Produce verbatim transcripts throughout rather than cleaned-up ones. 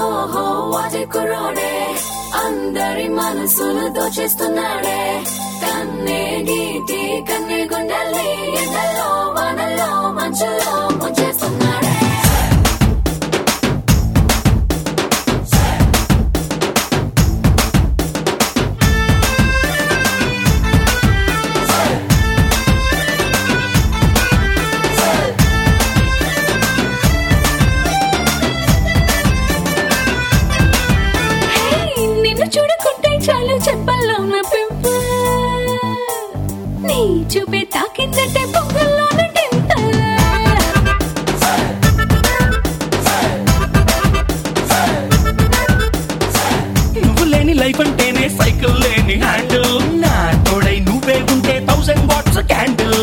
ఓహో వాటి కుర్రోడే అందరి మనసులు దోచేస్తున్నాడే కన్నే గీటి కన్నే గుండెల్ని ఎండలో వానల్లో మంచులో ముంచేస్తున్నాడే చూడకుంటే చాలు చెప్పల్లో నా పింప నీ చూపే తాకిందంటే పొంగల్లో నువ్వు లేని లైఫ్ అంటేనే సైకిల్ లేని హ్యాండిల్ నా తోడై నువ్వే ఉంటే థౌసండ్ వాట్స్ క్యాండిల్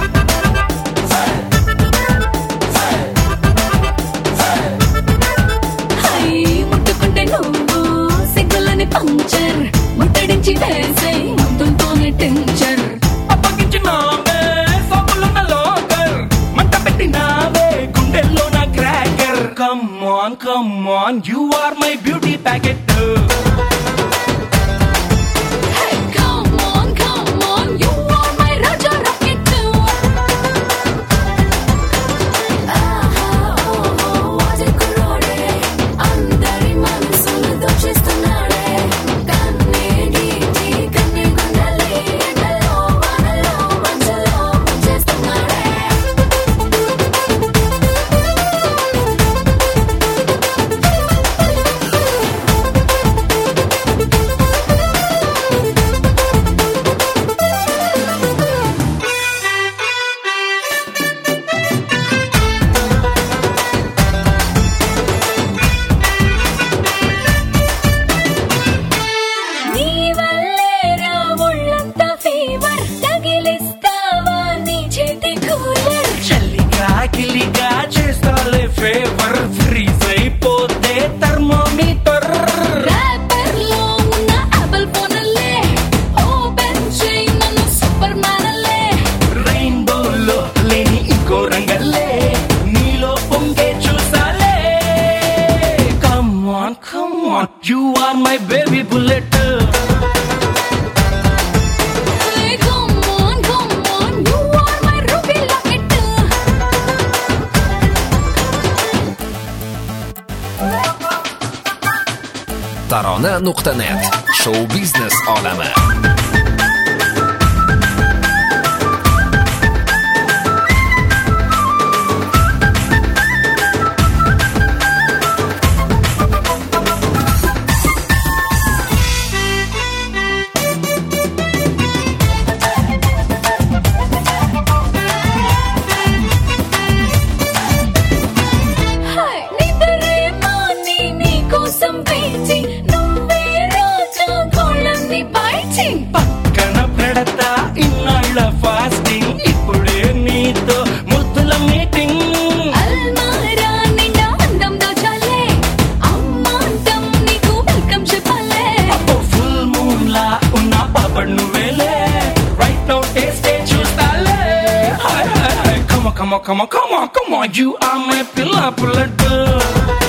ముట్టుకుంటే నువ్వు సిగ్గులని పంచర్ ముట్టడించి వేసే మందులతోనే టెన్షన్ అప్పగించినావే సబ్బులున్న లోకర్ మంట పెట్టినావే గుండెల్లో నా cracker come on come on you are my beauty packet కిలిగా చేస్తాలే ఫేవర్ ఫ్రీజ్ అయిపోతే థర్మోమీటర్ ర్యాపర్లో ఉన్న యాపిల్ ఫోన్లే ఓపెన్ చేయి నన్ను సూపర్ మ్యాన్లే రెయిన్బోలో లేని ఇంకో రంగల్లే నీలో పొంగే చూసాలే come on come on you are my baby bullet tarona nuqta net show biznes olami పక్కన పెడతా ఇన్నాళ్ళ ఫాస్టింగ్ ఇప్పుడే నీతో ముద్దుల మీటింగ్ అల్మారా నిండా అందం దోచాలే అమ్మాంతం నీకు వెల్కమ్ చెప్పాలే అబ్బో ఫుల్ మూన్ లా ఉన్న పాపడ్ నువ్వేలే రైట్ నౌ టేస్ట్ చూస్తాలే hi hi come come come come come you are my పిల్ల పుల్లట్